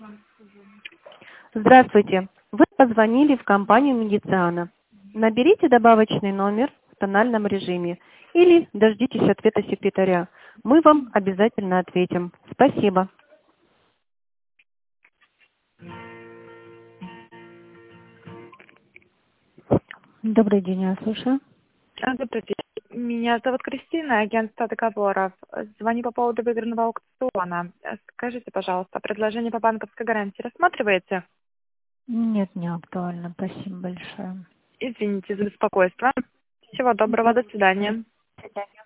Здравствуйте. Вы позвонили в компанию «Медициана». Наберите добавочный номер в тональном режиме или дождитесь ответа секретаря. Мы вам обязательно ответим. Спасибо. Добрый день, я слушаю. Добрый день. Меня зовут Кристина, агентство договоров. Звоню по поводу выигранного аукциона. Скажите, пожалуйста, предложение по банковской гарантии рассматриваете? Нет, не актуально. Спасибо большое. Извините за беспокойство. Всего доброго, до свидания. До свидания.